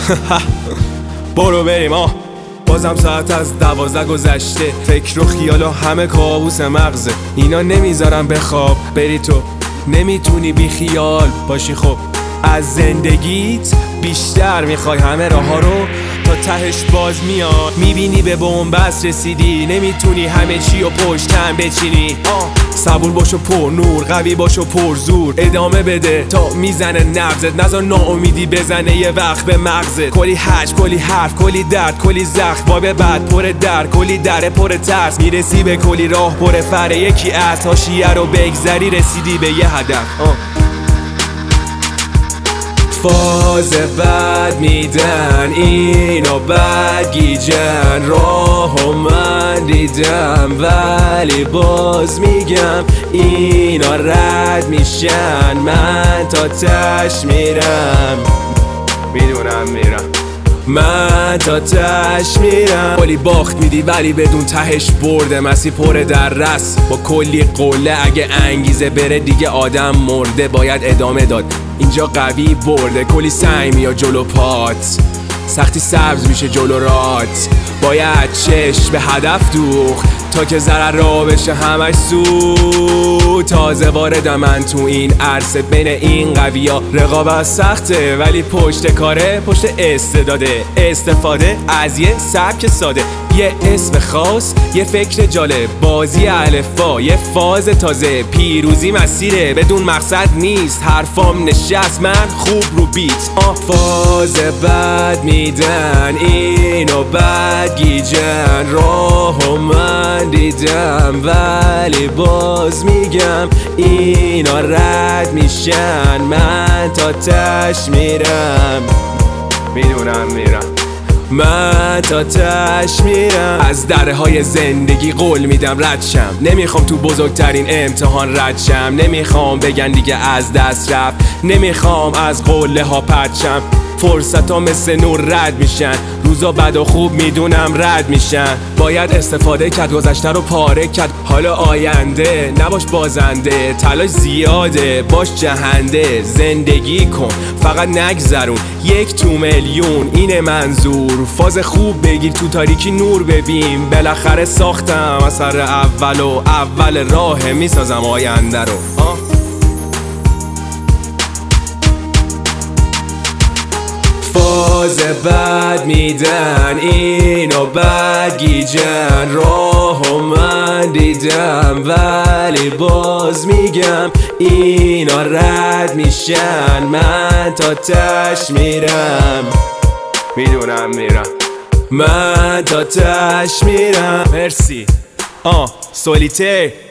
برو بریم بازم ساعت از 12 گذشته. فکر و خیال و همه کابوس مغزه. اینا نمیذارم بخواب بری تو، نمیتونی بی خیال باشی. خب از زندگیت بیشتر میخوای همه راه ها رو تا تهش باز میاد. میبینی به بنبست رسیدی، نمیتونی همه چی و پشتم بچینی. صبور باش و پر نور، قوی باش و پر زور. ادامه بده تا میزنه نبضت، نذار ناامیدی بزنه یه وقت به مغزت. کلی حج، کلی حرف، کلی درد، کلی زخم. باب بعد پر در، کلی دره پر ترس. میرسی به کلی راه پر فره. یکی از حاشیه رو بگذری رسیدی به یه هدف. فاز بد میدن اینو بد گیجن. راهو من دیدم ولی باز میگم اینا رد میشن. من تا تش میرم، میدونم میرم، من تا تش میرم. کلی باخت میدی ولی بدون تهش برده. مسیر پر در رس با کلی قله. اگه انگیزه بره دیگه آدم مرده. باید ادامه داد، اینجا قوی برده. کلی سعی میاد جلو پات، سختی سبز میشه جلو رات. باید چشم به هدف دوخت تا که ضرر را بشه همش سود. تازه واردم من تو این عرصه، بین این قویا رقابت سخته ولی پشت کاره، پشت استعداده. استفاده از یه سبک ساده، یه اسم خاص، یه فکر جالب. بازی الفبا، یه فاز تازه. پیروزی مسیره بدون مقصد نیست. حرفام نشست من خوب رو بیت. فاز بد میدن اینو بد گیجن. راهو من دیدم ولی باز میگم اینا رد میشن. من تا تش میرم، میدونم میرم، من تا تش میرم. از دره های زندگی قول میدم رد شم. نمیخوام تو بزرگترین امتحان رد شم. نمیخوام بگن دیگه از دست رفت. نمیخوام از قله ها پرد شم. فرصت ها مثل نور رد میشن. روزا بد و خوب میدونم رد میشن. باید استفاده کرد، گذشته رو پاره کرد. حالا آینده نباش بازنده. تلاش زیاده باش جهنده. زندگی کن فقط نگذرون. 1 تو میلیون اینه منظور. فاز خوب بگیر تو تاریکی نور ببین. بالاخره ساختم اثر اول و اول راه میسازم آینده رو. فاز بد میدن اینو بد گیجن. راهو من دیدم ولی باز میگم اینا رد میشن. من تا تش میرم، میدونم میرم، من تا تش میرم. مرسی سولیته.